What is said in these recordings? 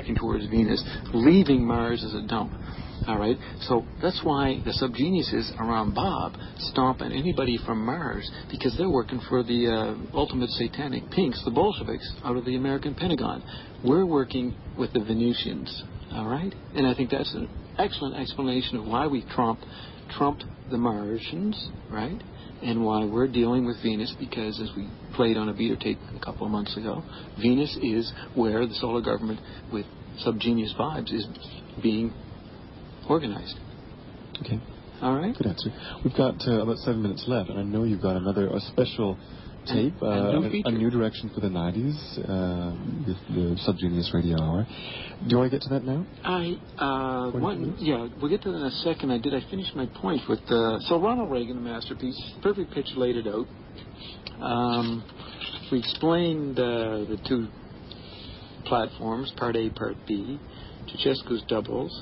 drifting towards Venus, leaving Mars as a dump. All right, so that's why the subgeniuses around Bob stomp at anybody from Mars, because they're working for the ultimate satanic pinks, the Bolsheviks, out of the American Pentagon. We're working with the Venusians, all right? And I think that's an excellent explanation of why we trumped the Martians, right? And why we're dealing with Venus, because as we played on a beta tape a couple of months ago, Venus is where the solar government with subgenius vibes is being organized. Okay. All right. Good answer. We've got about 7 minutes left, and I know you've got a special tape, a new direction for the 90s with the Subgenius Radio Hour. Do you want to get to that now? We'll get to that in a second. I finished my point with so Ronald Reagan, the masterpiece, perfect pitch laid it out. We explained the two platforms, Part A, Part B, Ceausescu's doubles.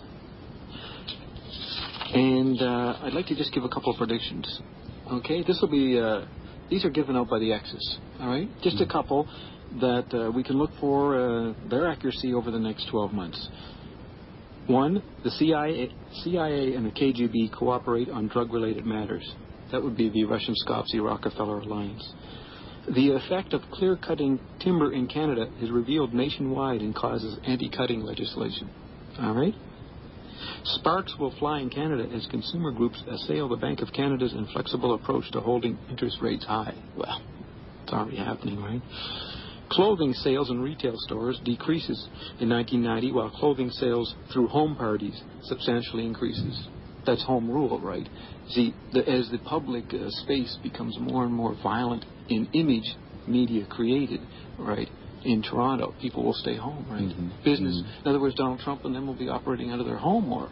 And I'd like to just give a couple of predictions. Okay, this will be, these are given out by the X's, all right? Just a couple that we can look for their accuracy over the next 12 months. One, the CIA and the KGB cooperate on drug-related matters. That would be the Russian-Skopsy-Rockefeller alliance. The effect of clear-cutting timber in Canada is revealed nationwide and causes anti-cutting legislation, all right? Sparks will fly in Canada as consumer groups assail the Bank of Canada's inflexible approach to holding interest rates high. Well, it's already happening, right? Clothing sales in retail stores decreases in 1990, while clothing sales through home parties substantially increases. That's home rule, right? See, as the public space becomes more and more violent in image media created, right? In Toronto, people will stay home, right? Business. In other words, Donald Trump and them will be operating out of their home more.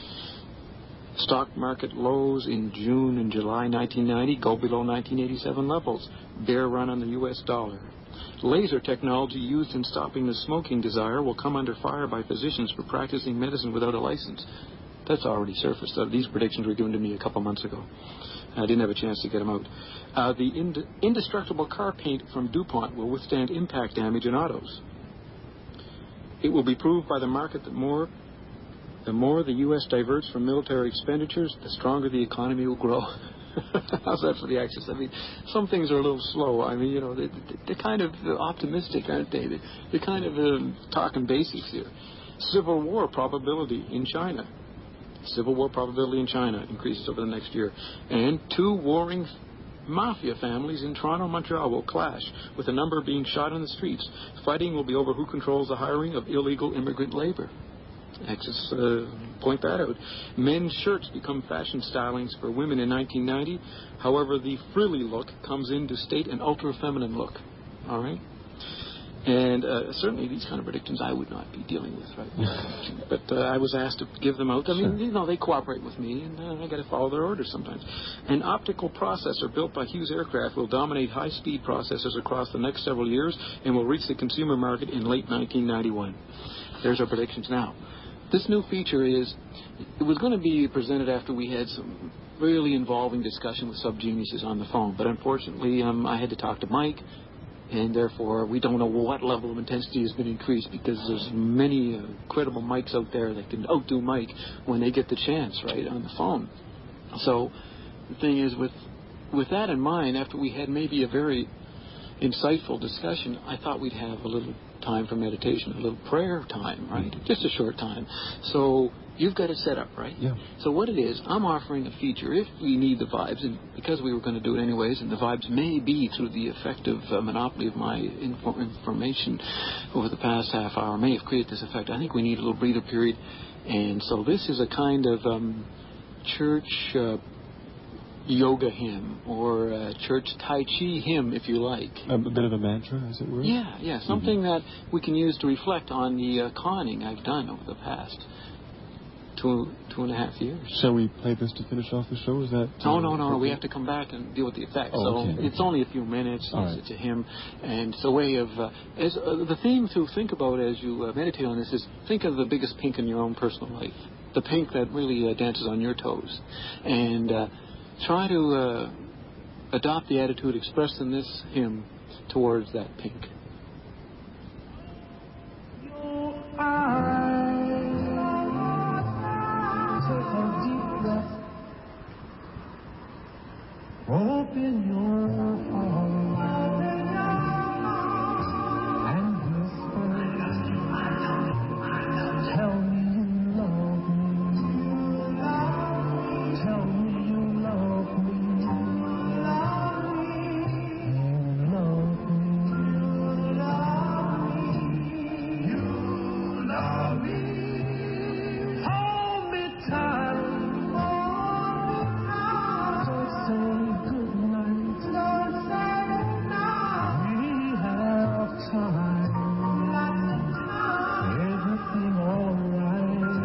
Stock market lows in June and July 1990 go below 1987 levels. Bear run on the U.S. dollar. Laser technology used in stopping the smoking desire will come under fire by physicians for practicing medicine without a license. That's already surfaced. These predictions were given to me a couple months ago. I didn't have a chance to get them out. The indestructible car paint from DuPont will withstand impact damage in autos. It will be proved by the market that the more the U.S. diverts from military expenditures, the stronger the economy will grow. How's that for the Axis? I mean, some things are a little slow. I mean, they're kind of optimistic, aren't they? They're kind of talking basics here. Civil war probability in China. Civil war probability in China increases over the next year. And two warring mafia families in Toronto and Montreal will clash, with a number being shot in the streets. Fighting will be over who controls the hiring of illegal immigrant labor. Axis point that out. Men's shirts become fashion stylings for women in 1990. However, the frilly look comes in to state an ultra-feminine look. All right? And certainly these kind of predictions I would not be dealing with right now. But I was asked to give them out. I mean, they cooperate with me, and I got to follow their orders sometimes. An optical processor built by Hughes Aircraft will dominate high-speed processors across the next several years and will reach the consumer market in late 1991. There's our predictions now. This new feature it was going to be presented after we had some really involving discussion with subgeniuses on the phone. But unfortunately, I had to talk to Mike. And therefore, we don't know what level of intensity has been increased, because there's many credible mics out there that can outdo Mike when they get the chance, right, on the phone. So the thing is, with that in mind, after we had maybe a very insightful discussion, I thought we'd have a little time for meditation, a little prayer time, right? Just a short time. So you've got it set up, right? Yeah. So what it is, I'm offering a feature if we need the vibes, and because we were going to do it anyways, and the vibes may be through the effective monopoly of my information over the past half hour may have created this effect. I think we need a little breather period. And so this is a kind of church yoga hymn, or church Tai Chi hymn, if you like. A bit of a mantra, as it were? Yeah, something that we can use to reflect on the conning I've done over the past two and a half years. Shall we play this to finish off the show? Is that... No. We have to come back and deal with the effects. It's only a few minutes. It's a hymn. And it's a way of... the theme to think about as you meditate on this is, think of the biggest pink in your own personal life. The pink that really dances on your toes. And try to adopt the attitude expressed in this hymn towards that pink. You are Open your heart and whisper, tell me you love me. Tell me you love me. You love me. You love me. Hold me tight. Don't say goodnight. We have time. Everything alright.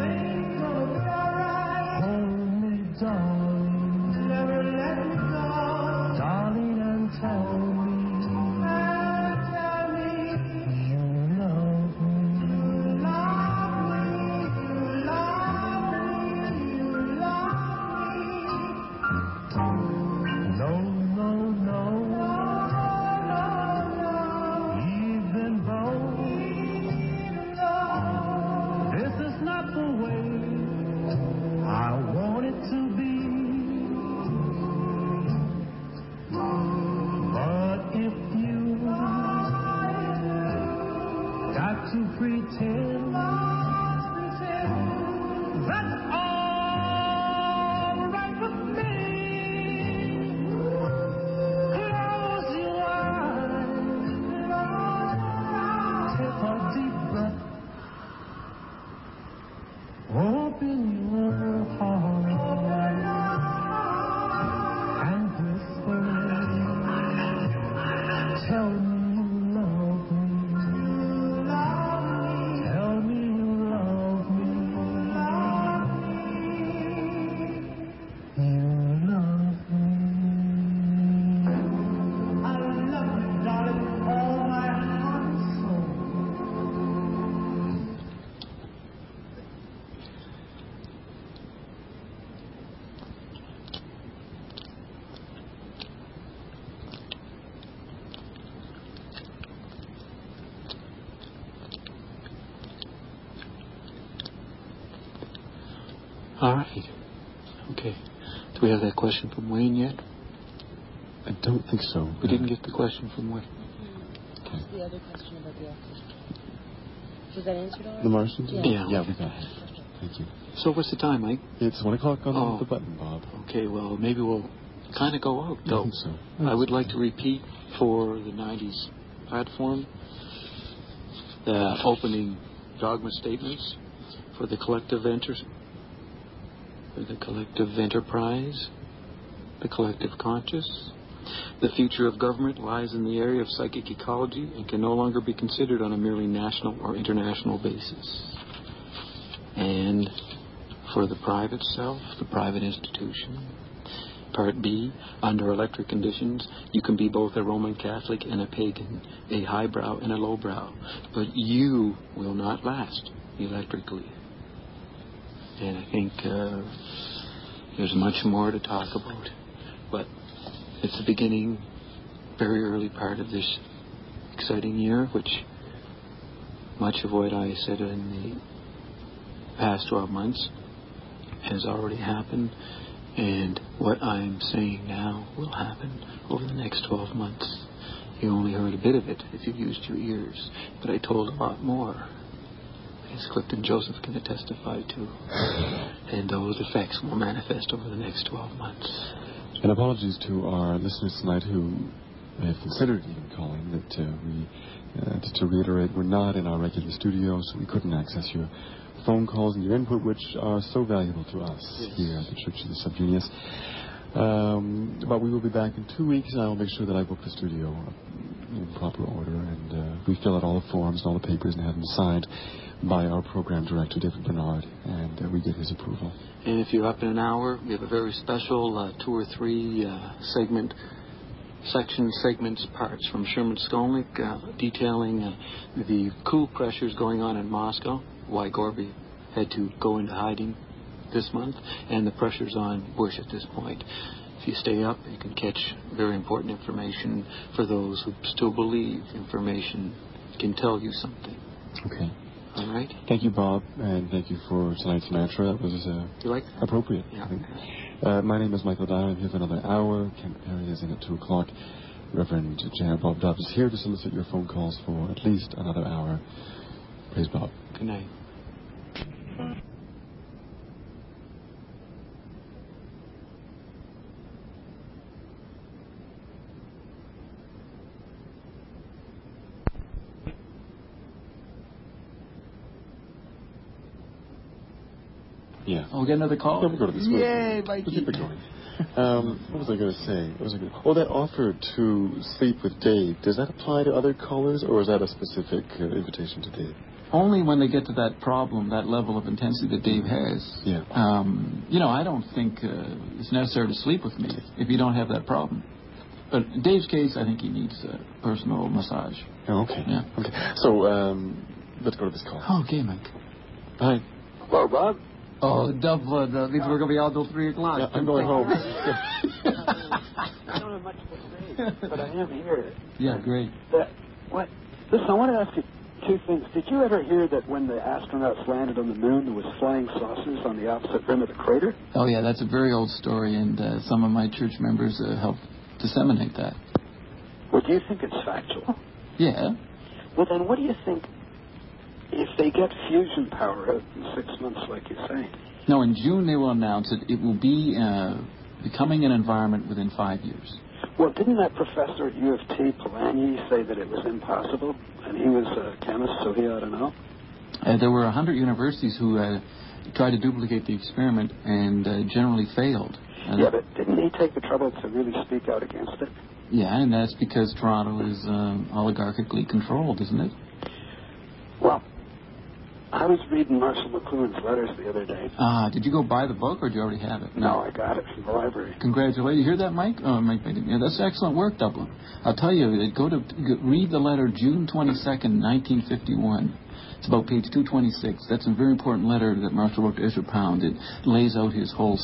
Hold me, darling. Never let me go. Darling, and tell me. You love me. No, no, no. Even though this is not the way I want it to be. But if you got to pretend, that's all right with me. Close your eyes, take a deep breath, open your heart and whisper, tell me you love me. Tell me you love me. You love me. I love you, darling, with all my heart and soul. All right. Okay. Do we have that question from Wayne yet? I don't think so. We didn't get the question from Wayne. Okay. The other question about the Exes. Was that answered already? The Martians? Yeah. Yeah, we got it. Thank you. So what's the time, Mike? It's 1 o'clock on the button, Bob. Okay, well, maybe we'll kind of go out, I though. think so. I would like to repeat for the 90s platform the opening dogma statements for the collective enterprise, the collective conscious. The future of government lies in the area of psychic ecology and can no longer be considered on a merely national or international basis. And for the private self, the private institution. Part B, under electric conditions, you can be both a Roman Catholic and a pagan, a highbrow and a lowbrow, but you will not last electrically. And I think there's much more to talk about, but it's the beginning, very early part of this exciting year, which much of what I said in the past 12 months has already happened, and what I'm saying now will happen over the next 12 months. You only heard a bit of it if you used your ears, but I told a lot more, as Clifton Joseph can testify to, and those effects will manifest over the next 12 months. And apologies to our listeners tonight who have considered even calling, that just to reiterate, we're not in our regular studio, so we couldn't access your phone calls and your input, which are so valuable to us here at the Church of the Subgenius. But we will be back in 2 weeks, and I'll make sure that I book the studio in proper order, and we fill out all the forms and all the papers and have them signed by our program director, David Bernard, and we get his approval. And if you're up in an hour, we have a very special 2 or 3 segments, parts from Sherman Skolnick detailing the coup pressures going on in Moscow, why Gorby had to go into hiding this month, and the pressures on Bush at this point. If you stay up, you can catch very important information for those who still believe information can tell you something. Okay. All right. Thank you, Bob, and thank you for tonight's mantra. That was You like? appropriate. Yeah. I think. My name is Michael Dyer. I'm here for another hour. Kent Perry is in at 2 o'clock. Reverend J.R. Bob Dobbs is here to solicit your phone calls for at least another hour. Praise Bob. Good night. Yeah. Oh, we got another call? We'll go to this one. Yay, Mikey. We'll keep it going. What was I going to say? That offer to sleep with Dave, does that apply to other callers, or is that a specific invitation to Dave? Only when they get to that problem, that level of intensity that Dave has. Yeah. I don't think it's necessary to sleep with me if you don't have that problem. But in Dave's case, I think he needs personal massage. Oh, okay. Yeah. Okay. So, let's go to this call. Okay, Mike. Hi. Hello, Bob. Oh, Dove, these were going to be out till 3 o'clock. Yeah, I'm going home. I don't have much to say, but I am here. Yeah, great. Listen, I want to ask you two things. Did you ever hear that when the astronauts landed on the moon, there was flying saucers on the opposite rim of the crater? Oh, yeah, that's a very old story, and some of my church members helped disseminate that. Well, do you think it's factual? Yeah. Well, then what do you think if they get fusion power out in 6 months, like you say? No, in June they will announce it. It will be becoming an environment within 5 years. Well, didn't that professor at U of T, Polanyi, say that it was impossible? And he was a chemist, so he ought to know. There were 100 universities who tried to duplicate the experiment and generally failed. Yeah, but didn't he take the trouble to really speak out against it? Yeah, and that's because Toronto is oligarchically controlled, isn't it? Well, I was reading Marshall McLuhan's letters the other day. Did you go buy the book, or do you already have it? No, I got it from the library. Congratulations. You hear that, Mike? Oh, Mike, yeah, that's excellent work, Dublin. I'll tell you, read the letter June 22nd, 1951. It's about page 226. That's a very important letter that Marshall wrote to Ezra Pound. It lays out his whole...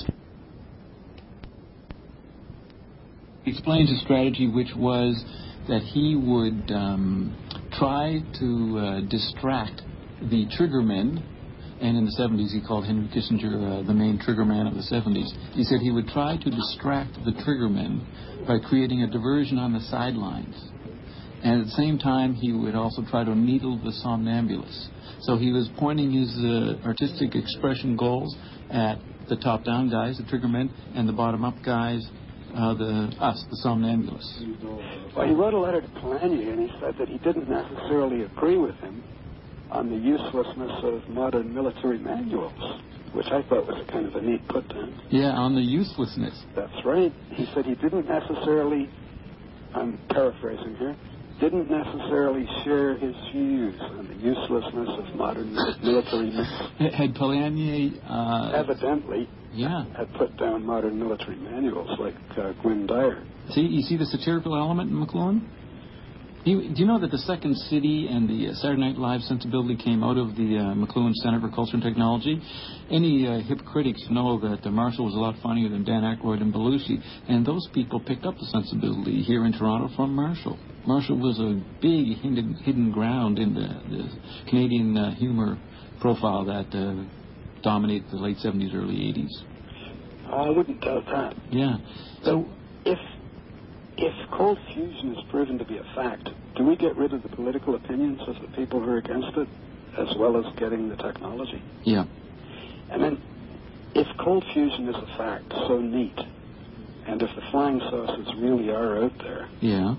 He explains his strategy, which was that he would try to distract the triggermen, and in the 70s he called Henry Kissinger the main triggerman of the 70s. He said he would try to distract the triggermen by creating a diversion on the sidelines. And at the same time, he would also try to needle the somnambulists. So he was pointing his artistic expression goals at the top-down guys, the triggermen, and the bottom-up guys, the somnambulists. Well, he wrote a letter to Polanyi, and he said that he didn't necessarily agree with him on the uselessness of modern military manuals, which I thought was a kind of a neat put-down. Yeah, on the uselessness. That's right. He said he didn't necessarily, I'm paraphrasing here, didn't necessarily share his views on the uselessness of modern military manuals. Had Polanyi... evidently... Yeah. had put down modern military manuals like Gwynne Dyer. You see the satirical element in McLuhan? Do you know that the Second City and the Saturday Night Live sensibility came out of the McLuhan Center for Culture and Technology? Any hip critics know that Marshall was a lot funnier than Dan Aykroyd and Belushi, and those people picked up the sensibility here in Toronto from Marshall. Marshall was a big hidden ground in the Canadian humor profile that dominated the late 70s, early 80s. I wouldn't doubt that. Yeah. So if cold fusion is proven to be a fact, do we get rid of the political opinions of the people who are against it, as well as getting the technology? Yeah. And then, if cold fusion is a fact, so neat, and if the flying saucers really are out there, yeah,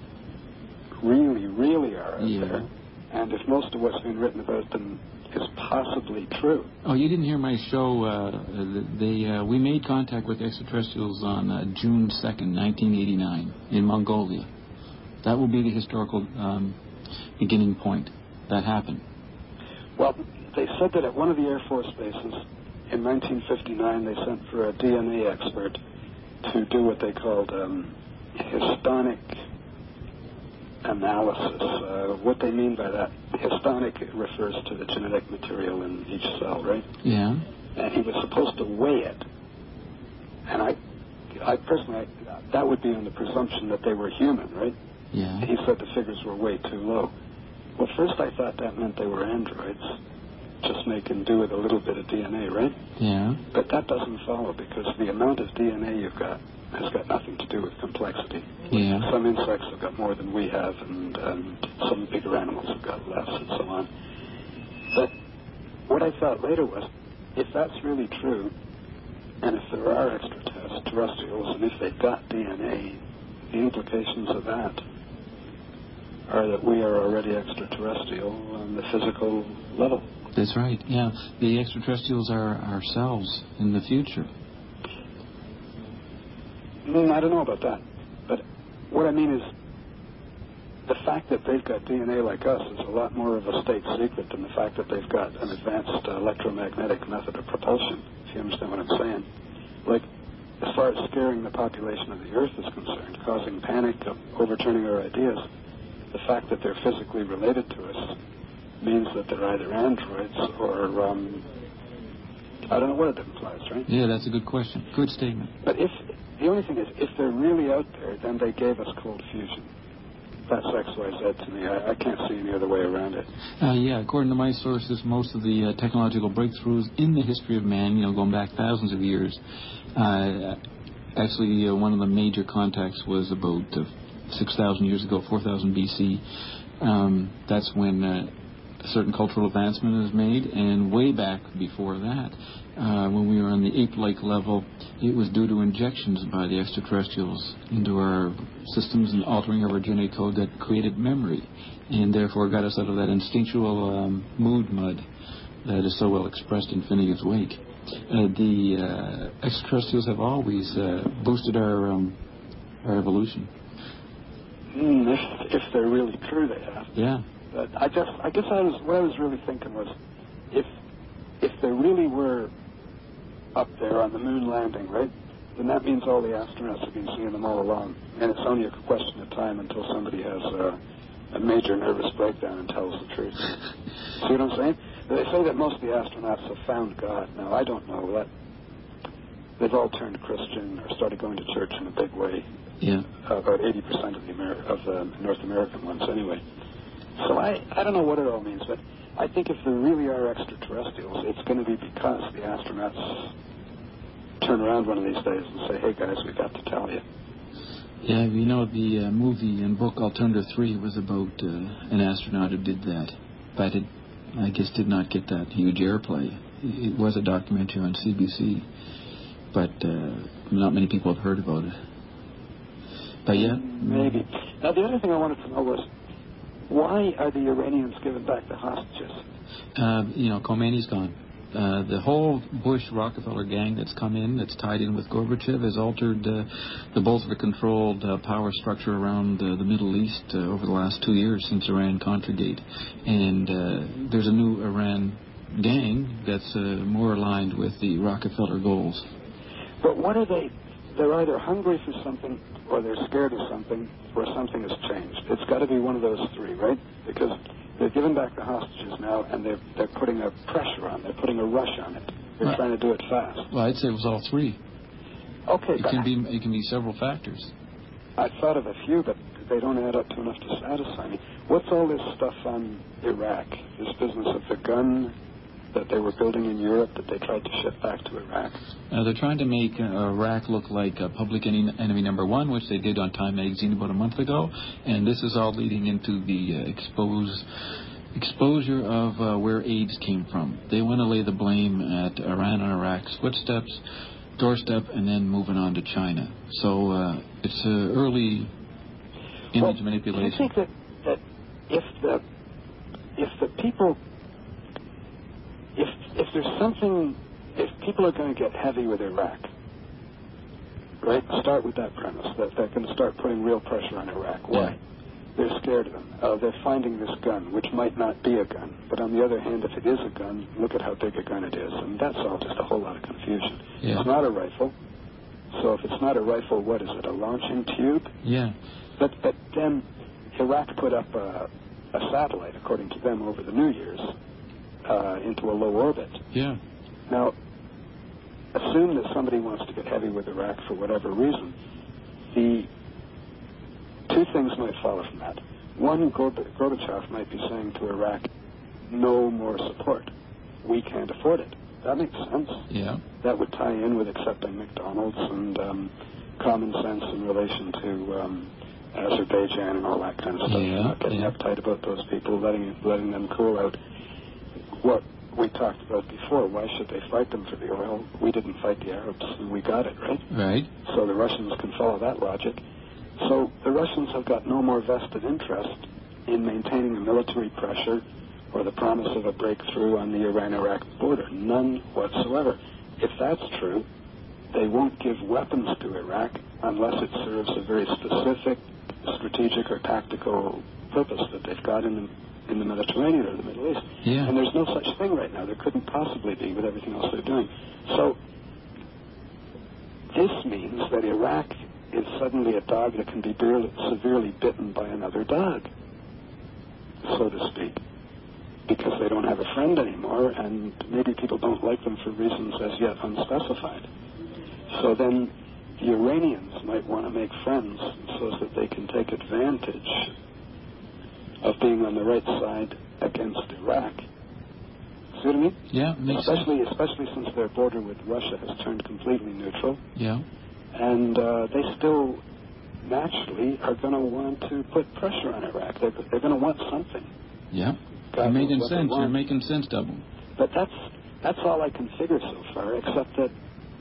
really are out yeah. there, and if most of what's been written about them is possibly true. Oh, you didn't hear my show. We made contact with extraterrestrials on June 2nd, 1989, in Mongolia. That will be the historical beginning point. That happened. Well, they said that at one of the Air Force bases in 1959, they sent for a DNA expert to do what they called histonic analysis. What they mean by that, histonic refers to the genetic material in each cell, right? Yeah. And he was supposed to weigh it. And I personally, that would be on the presumption that they were human, right? Yeah. He said the figures were way too low. Well, first I thought that meant they were androids, just making do with a little bit of DNA, right? Yeah. But that doesn't follow, because the amount of DNA you've got has got nothing to do with complexity. Yeah. Some insects have got more than we have, and some bigger animals have got less, and so on. But what I thought later was, if that's really true, and if there are extraterrestrials, and if they've got DNA, the implications of that are that we are already extraterrestrial on the physical level. That's right, yeah. The extraterrestrials are ourselves in the future. I don't know about that. But what I mean is, the fact that they've got DNA like us is a lot more of a state secret than the fact that they've got an advanced electromagnetic method of propulsion, if you understand what I'm saying. Like, as far as scaring the population of the Earth is concerned, causing panic, overturning our ideas, the fact that they're physically related to us means that they're either androids or, I don't know what it implies, right? Yeah, that's a good question. Good statement. But the only thing is, if they're really out there, then they gave us cold fusion. That's XYZ to me. I can't see any other way around it. Yeah, according to my sources, most of the technological breakthroughs in the history of man, going back thousands of years, actually one of the major contacts was about 6,000 years ago, 4,000 BC. That's when a certain cultural advancement is made, and way back before that, when we were on the ape-like level, it was due to injections by the extraterrestrials into our systems and altering of our genetic code that created memory, and therefore got us out of that instinctual mood mud that is so well expressed in Finnegan's Wake. The extraterrestrials have always boosted our evolution. If they're really true, they have. Yeah. But what I was really thinking was, if there really were up there on the moon landing, right, then that means all the astronauts have been seeing them all along, and it's only a question of time until somebody has a major nervous breakdown and tells the truth. See what I'm saying? They say that most of the astronauts have found God. Now, I don't know that. They've all turned Christian or started going to church in a big way. Yeah. About 80% of the North American ones, anyway. So I don't know what it all means, but I think if there really are extraterrestrials, it's going to be because the astronauts turn around one of these days and say, hey, guys, we've got to tell you. Yeah, the movie and book Alternative 3 was about an astronaut who did that, but it, I guess, did not get that huge airplay. It was a documentary on CBC, but not many people have heard about it. But yeah. Maybe. Now, the other thing I wanted to know was, why are the Iranians giving back the hostages? Khomeini's gone. The whole Bush-Rockefeller gang that's come in, that's tied in with Gorbachev, has altered the Bolshevik-controlled power structure around the Middle East over the last 2 years since Iran-Contra-Gate. And there's a new Iran gang that's more aligned with the Rockefeller goals. But what are they? They're either hungry for something, or they're scared of something, or something has changed. It's got to be one of those three, right? Because they're giving back the hostages now, and they're putting a pressure on. They're putting a rush on it. They're trying to do it fast. Well, I'd say it was all three. Okay, it can be several factors. I thought of a few, but they don't add up to enough to satisfy me. What's all this stuff on Iraq? This business of the gun that they were building in Europe that they tried to ship back to Iraq? They're trying to make Iraq look like public enemy number one, which they did on Time magazine about a month ago, and this is all leading into the exposure of where AIDS came from. They want to lay the blame at Iran and Iraq's footsteps, doorstep, and then moving on to China. So it's early image manipulation. Do you think that if the people, if there's something, if people are going to get heavy with Iraq, right? Start with that premise that they're going to start putting real pressure on Iraq. Why? Yeah. They're scared of them. They're finding this gun, which might not be a gun. But on the other hand, if it is a gun, look at how big a gun it is. And that's all just a whole lot of confusion. Yeah. It's not a rifle. So if it's not a rifle, what is it, a launching tube? Yeah. But then Iraq put up a satellite, according to them, over the New Year's into a low orbit. Yeah. Now, assume that somebody wants to get heavy with Iraq for whatever reason. The two things might follow from that. One, Gorbachev might be saying to Iraq, no more support. We can't afford it. That makes sense. Yeah. That would tie in with accepting McDonald's and common sense in relation to Azerbaijan and all that kind of stuff. Not getting uptight about those people, letting them cool out. What we talked about before, why should they fight them for the oil? We didn't fight the Arabs, and we got it, right? Right. So the Russians can follow that logic. So the Russians have got no more vested interest in maintaining a military pressure or the promise of a breakthrough on the Iran-Iraq border. None whatsoever. If that's true, they won't give weapons to Iraq unless it serves a very specific strategic or tactical purpose that they've got in the Mediterranean or the Middle East. Yeah. And there's no such thing right now. There couldn't possibly be with everything else they're doing. So this means that Iraq is suddenly a dog that can be severely bitten by another dog, so to speak, because they don't have a friend anymore, and maybe people don't like them for reasons as yet unspecified. So then the Iranians might want to make friends so that they can take advantage of being on the right side against Iraq. See what I mean? Yeah, makes sense. Especially since their border with Russia has turned completely neutral. Yeah. And they still naturally are going to want to put pressure on Iraq. They're going to want something. Yeah. God You're making knows what sense. they want. You're making sense, Double. But that's all I can figure so far, except that,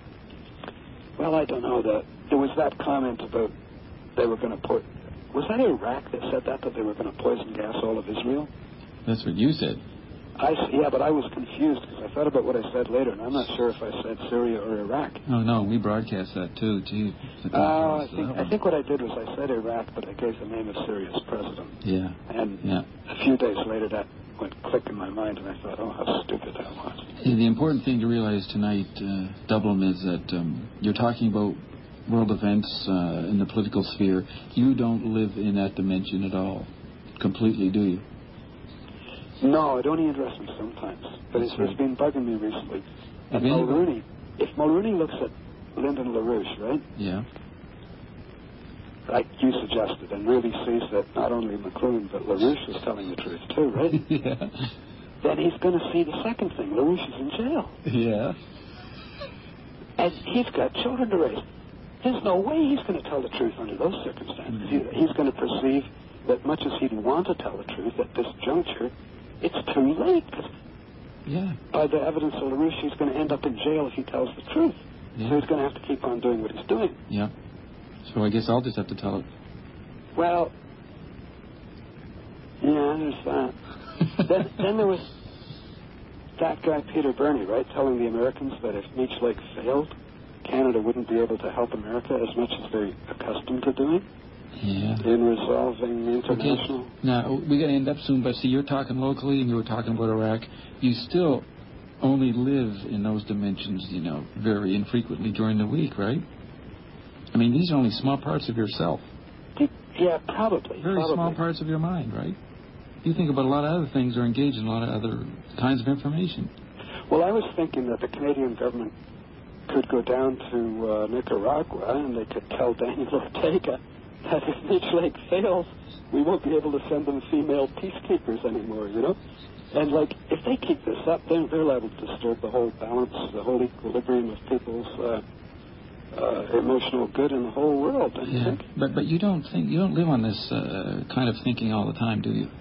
well, I don't know, there was that comment about they were going to put, was that Iraq that said that they were going to poison gas all of Israel? That's what you said. Yeah, but I was confused because I thought about what I said later, and I'm not sure if I said Syria or Iraq. Oh, no, we broadcast that too. Gee. I think what I did was I said Iraq, but I gave the name of Syria's president. Yeah. And a few days later, that went click in my mind, and I thought, oh, how stupid that was. The important thing to realize tonight, Dublin, is that you're talking about world events in the political sphere. You don't live in that dimension at all, completely, do you? No, it only interests me sometimes. But it's been bugging me recently. And Mulroney, if Mulroney looks at Lyndon LaRouche, right? Yeah. Like you suggested, and really sees that not only McLuhan, but LaRouche was telling the truth too, right? Yeah. Then he's going to see the second thing. LaRouche is in jail. Yeah. And he's got children to raise. There's no way he's going to tell the truth under those circumstances. He's going to perceive that much as he'd want to tell the truth at this juncture, it's too late. Yeah. By the evidence of LaRouche, he's going to end up in jail if he tells the truth. Yeah. So he's going to have to keep on doing what he's doing. Yeah. So I guess I'll just have to tell it. Well, yeah, there's that. then there was that guy, Peter Burney, right, telling the Americans that if Meech Lake failed, Canada wouldn't be able to help America as much as they're accustomed to doing. Yeah. In resolving international. Okay. Now, we got to end up soon, but see, you're talking locally and you were talking about Iraq. You still only live in those dimensions, very infrequently during the week, right? I mean, these are only small parts of yourself. Yeah, probably. Very small parts of your mind, right? You think about a lot of other things or engage in a lot of other kinds of information. Well, I was thinking that the Canadian government could go down to Nicaragua and they could tell Daniel Ortega that if Meech Lake fails, we won't be able to send them female peacekeepers anymore, And, if they keep this up, they're liable to disturb the whole balance, the whole equilibrium of people's emotional good in the whole world, don't you think? But you don't live on this kind of thinking all the time, do you?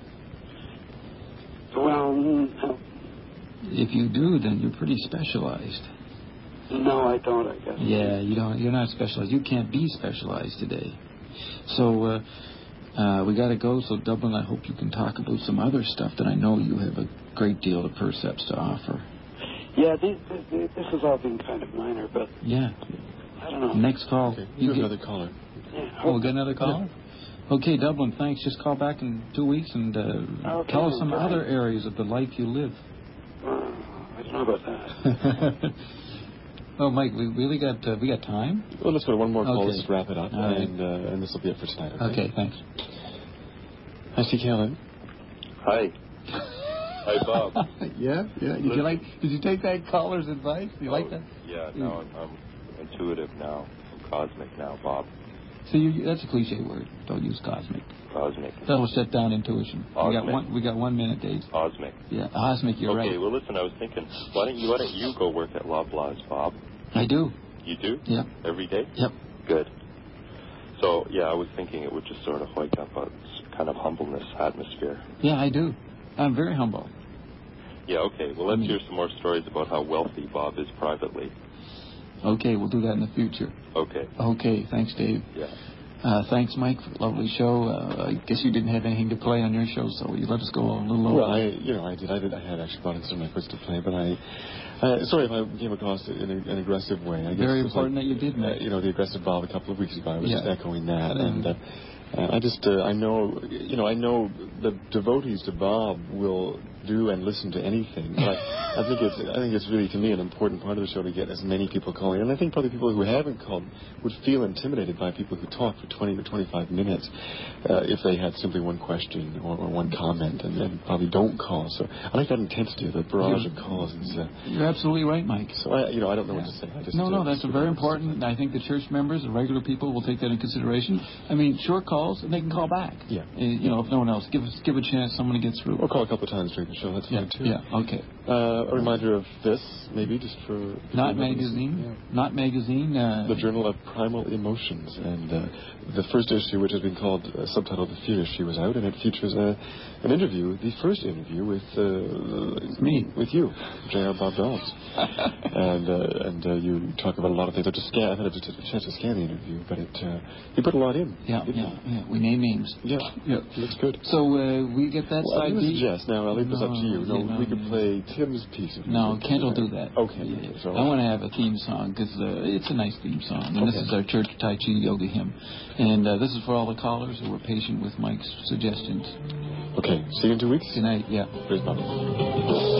Well, no. If you do, then you're pretty specialized. No, I don't, I guess. Yeah, you don't. You're not specialized. You can't be specialized today. So we got to go. So Dublin, I hope you can talk about some other stuff that I know you have a great deal of percepts to offer. Yeah, this has all been kind of minor, but I don't know. Next call. Okay, you get another caller. Yeah, we got another caller? Okay, Dublin, thanks. Just call back in 2 weeks and tell us some other areas of the life you live. I don't know about that. Oh, Mike, we got time? Well, let's go to one more call. Okay. Let's wrap it up, All right. and this will be it for tonight. Okay, thanks. Hi, C. Callan. Hi. Hi, Bob. Yeah. Did you take that caller's advice? You like that? Yeah, no, I'm intuitive now. I'm cosmic now, Bob. See, that's a cliche word. Don't use cosmic. Cosmic. That'll shut down intuition. We got 1 minute, Dave. Osmic. Yeah, Osmic, you're right. Okay, well, listen, I was thinking, why don't you go work at Loblaws, Bob? I do. You do? Yep. Every day? Yep. Good. So, yeah, I was thinking it would just sort of wake up a kind of humbleness atmosphere. Yeah, I do. I'm very humble. Yeah, okay. Well, let's hear some more stories about how wealthy Bob is privately. Okay, we'll do that in the future. Okay. Okay, thanks, Dave. Yeah. Thanks, Mike, for a lovely show. I guess you didn't have anything to play on your show, so you let us go a little over. Well, I did. I had actually brought in some records to play, but sorry if I came across it in an aggressive way. I guess very important that you did, Mike. The aggressive Bob a couple of weeks ago. I was just echoing that, Mm-hmm. and I know the devotees to Bob will do and listen to anything. But I think it's really, to me, an important part of the show to get as many people calling. And I think probably people who haven't called would feel intimidated by people who talk for 20 to 25 minutes if they had simply one question or one comment and probably don't call. So I like that intensity, the barrage of calls. You're absolutely right, Mike. So I don't know what to say. That's very important. And I think the church members, the regular people, will take that in consideration. I mean, short calls, and they can call back. Yeah. If no one else, give a chance, someone to get through. Or call a couple of times during the show. That's fine too. Yeah. Okay. A reminder of this, maybe just for Not Magazine. Yeah. Not Magazine. The Journal of Primal Emotions, and the first issue, which has been called subtitled "The Fear She Was Out," and it features an interview, the first interview with me, with you, J.R. Bob Dobbs, and you talk about a lot of things. I haven't had a chance to scan the interview, but you put a lot in. Yeah. We name names. Yeah. That's good. So we get that side B. Yes. Now I'll leave this up to you. We could play Tim's piece. No, Kent will do that. Okay. So I want to have a theme song because it's a nice theme song, and this is our church Tai Chi Yoga hymn, and this is for all the callers who were patient with Mike's suggestions. Okay. See you in 2 weeks. Good night. Yeah. Praise Bob.